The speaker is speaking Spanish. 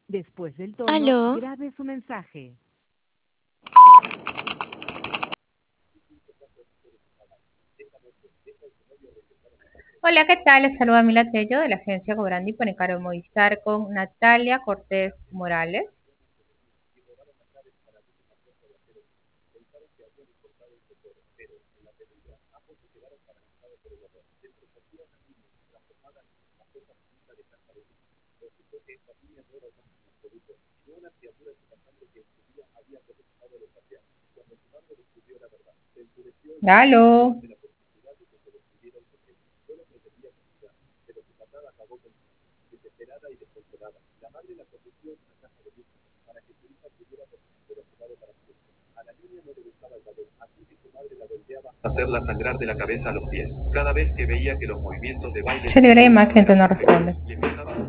Después del tono, Aló, grabe su mensaje. Hola, ¿qué tal? Les saluda Mila Tello de la agencia Cobrandi Panecaro Movistar con Natalia Cortés Morales. Aló. Hacerla sangrar de la cabeza a los pies. Cada vez que veía que los movimientos de baile Se libre de imagen, no responde. le empezaba